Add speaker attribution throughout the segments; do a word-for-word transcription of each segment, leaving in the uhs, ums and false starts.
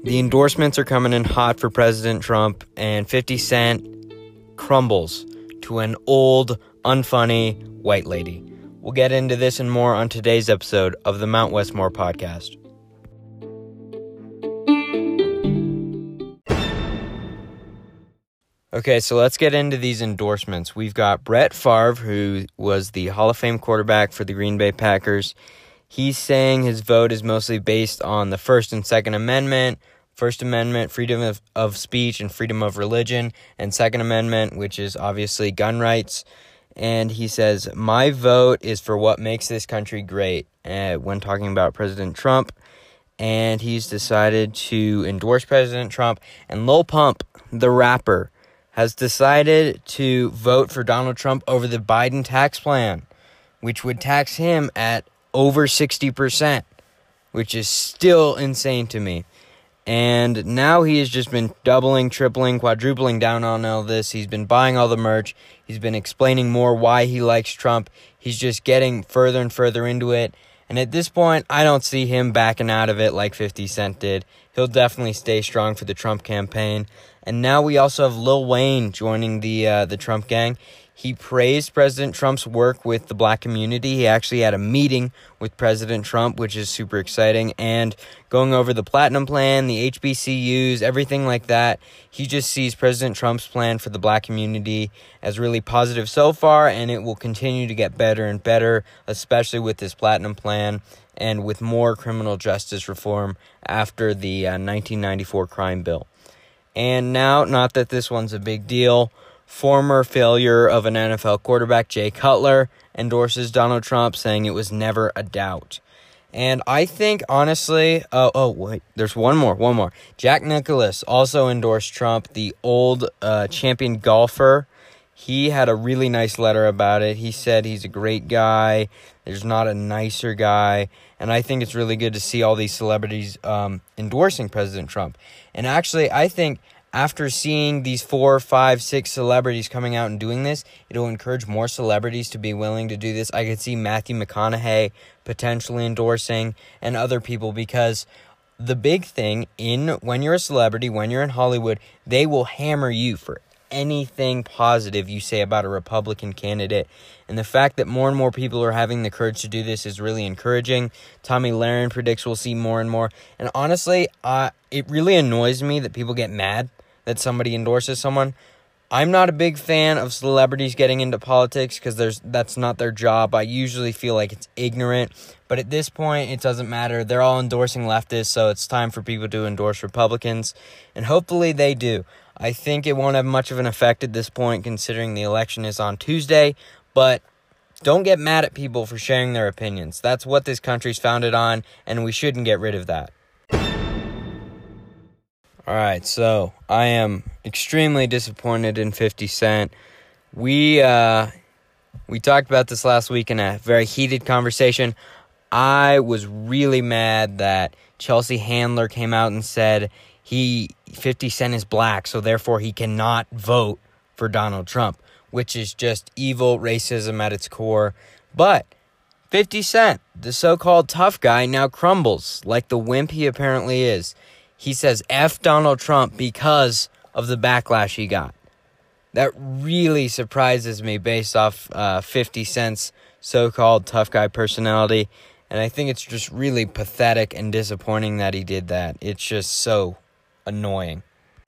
Speaker 1: the endorsements are coming in hot for President Trump, and fifty Cent crumbles to an old, unfunny white lady. We'll get into this and more on today's episode of the Mount Westmore podcast. Okay, so let's get into these endorsements. We've got Brett Favre, who was the Hall of Fame quarterback for the Green Bay Packers. He's saying his vote is mostly based on the First and Second Amendment. First Amendment, freedom of, of speech and freedom of religion, and Second Amendment, which is obviously gun rights. And he says, my vote is for what makes this country great, uh, when talking about President Trump. And he's decided to endorse President Trump. And Lil Pump, the rapper, has decided to vote for Donald Trump over the Biden tax plan, which would tax him at over sixty percent, which is still insane to me. And now he has just been doubling, tripling, quadrupling down on all this. He's been buying all the merch. He's been explaining more why he likes Trump. He's just getting further and further into it. And at this point, I don't see him backing out of it like fifty Cent did. He'll definitely stay strong for the Trump campaign. And now we also have Lil Wayne joining the uh, the Trump gang. He praised President Trump's work with the black community. He actually had a meeting with President Trump, which is super exciting, and going over the Platinum Plan, the H B C Us, everything like that. He just sees President Trump's plan for the black community as really positive so far, and it will continue to get better and better, especially with this Platinum Plan and with more criminal justice reform after the uh, nineteen ninety-four crime bill. And now, not that this one's a big deal, former failure of an N F L quarterback, Jay Cutler, endorses Donald Trump, saying it was never a doubt. And I think, honestly, oh, oh wait, there's one more, one more. Jack Nicklaus also endorsed Trump, the old uh, champion golfer. He had a really nice letter about it. He said he's a great guy. There's not a nicer guy. And I think it's really good to see all these celebrities um, endorsing President Trump. And actually, I think after seeing these four, five, six celebrities coming out and doing this, it'll encourage more celebrities to be willing to do this. I could see Matthew McConaughey potentially endorsing and other people, because the big thing in when you're a celebrity, when you're in Hollywood, they will hammer you for anything positive you say about a Republican candidate. And the fact that more and more people are having the courage to do this is really encouraging. Tomi Lahren predicts we'll see more and more. And honestly, uh, it really annoys me that people get mad that somebody endorses someone. I'm not a big fan of celebrities getting into politics because there's that's not their job. I usually feel like it's ignorant. But at this point, it doesn't matter. They're all endorsing leftists, so it's time for people to endorse Republicans. And hopefully they do. I think it won't have much of an effect at this point, considering the election is on Tuesday. But don't get mad at people for sharing their opinions. That's what this country's founded on, and we shouldn't get rid of that. All right, so I am extremely disappointed in fifty Cent. We uh, we talked about this last week in a very heated conversation. I was really mad that Chelsea Handler came out and said he fifty Cent is black, so therefore he cannot vote for Donald Trump, which is just evil racism at its core. But fifty Cent, the so-called tough guy, now crumbles like the wimp he apparently is. He says F Donald Trump because of the backlash he got. That really surprises me based off uh, fifty Cent's so-called tough guy personality. And I think it's just really pathetic and disappointing that he did that. It's just so annoying.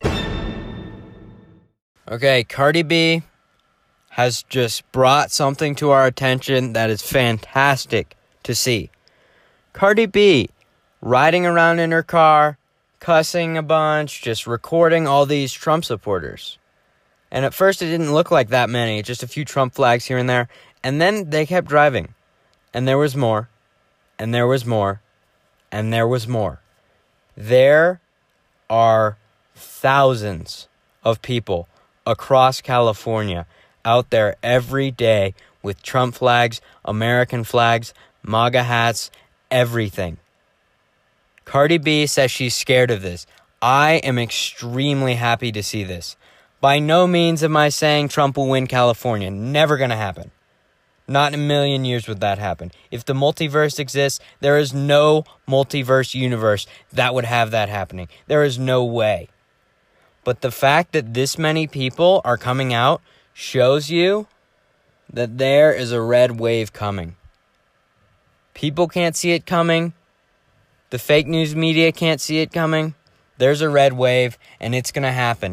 Speaker 1: Okay, Cardi B has just brought something to our attention that is fantastic to see. Cardi B riding around in her car, cussing a bunch, just recording all these Trump supporters. And at first it didn't look like that many, just a few Trump flags here and there. And then they kept driving. And there was more. And there was more. And there was more. There are thousands of people across California out there every day with Trump flags, American flags, MAGA hats, everything. Cardi B says she's scared of this. I am extremely happy to see this. By no means am I saying Trump will win California. Never going to happen. Not in a million years would that happen. If the multiverse exists, there is no multiverse universe that would have that happening. There is no way. But the fact that this many people are coming out shows you that there is a red wave coming. People can't see it coming. The fake news media can't see it coming. There's a red wave, and it's going to happen.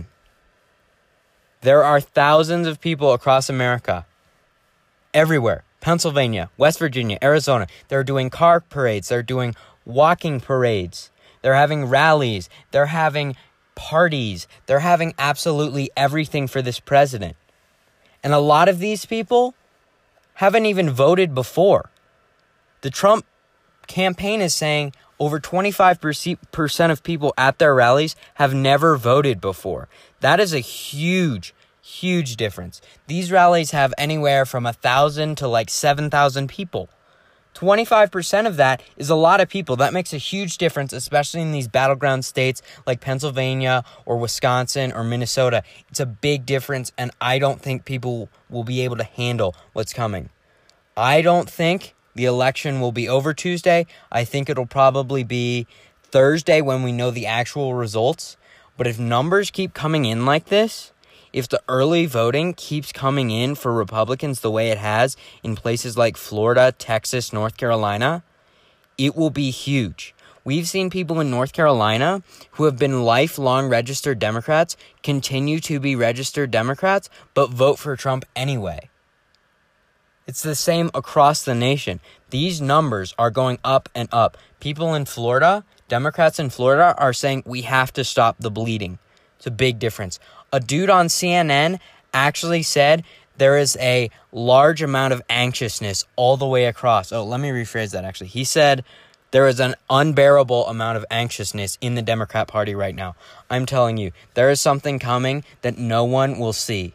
Speaker 1: There are thousands of people across America, everywhere, Pennsylvania, West Virginia, Arizona. They're doing car parades. They're doing walking parades. They're having rallies. They're having parties. They're having absolutely everything for this president. And a lot of these people haven't even voted before. The Trump campaign is saying over twenty-five percent of people at their rallies have never voted before. That is a huge, huge difference. These rallies have anywhere from one thousand to like seven thousand people. twenty-five percent of that is a lot of people. That makes a huge difference, especially in these battleground states like Pennsylvania or Wisconsin or Minnesota. It's a big difference, and I don't think people will be able to handle what's coming. I don't think the election will be over Tuesday. I think it'll probably be Thursday when we know the actual results. But if numbers keep coming in like this, if the early voting keeps coming in for Republicans the way it has in places like Florida, Texas, North Carolina, it will be huge. We've seen people in North Carolina who have been lifelong registered Democrats continue to be registered Democrats, but vote for Trump anyway. It's the same across the nation. These numbers are going up and up. People in Florida, Democrats in Florida, are saying we have to stop the bleeding. It's a big difference. A dude on C N N actually said there is a large amount of anxiousness all the way across. Oh, let me rephrase that actually. He said there is an unbearable amount of anxiousness in the Democrat Party right now. I'm telling you, there is something coming that no one will see.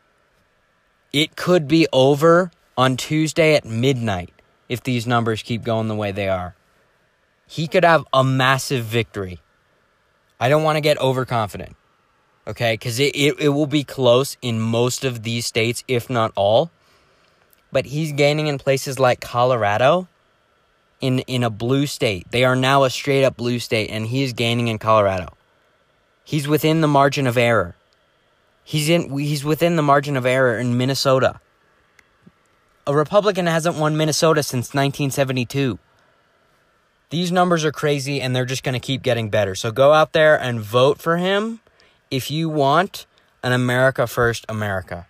Speaker 1: It could be over on Tuesday at midnight if these numbers keep going the way they are. He could have a massive victory. I don't want to get overconfident, okay? Because it, it, it will be close in most of these states, if not all. But he's gaining in places like Colorado, in, in a blue state. They are now a straight-up blue state, and he is gaining in Colorado. He's within the margin of error. He's in. He's within the margin of error in Minnesota. A Republican hasn't won Minnesota since nineteen seventy-two. These numbers are crazy, and they're just going to keep getting better. So go out there and vote for him if you want an America First America.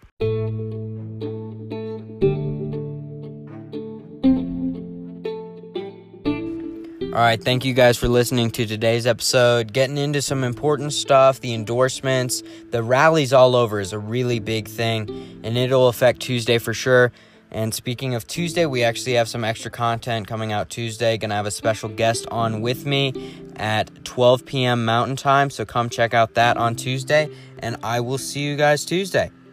Speaker 1: All right, thank you guys for listening to today's episode. Getting into some important stuff, the endorsements, the rallies all over is a really big thing, and it'll affect Tuesday for sure. And speaking of Tuesday, we actually have some extra content coming out Tuesday. Gonna have a special guest on with me at twelve p.m. Mountain Time, so come check out that on Tuesday, and I will see you guys Tuesday.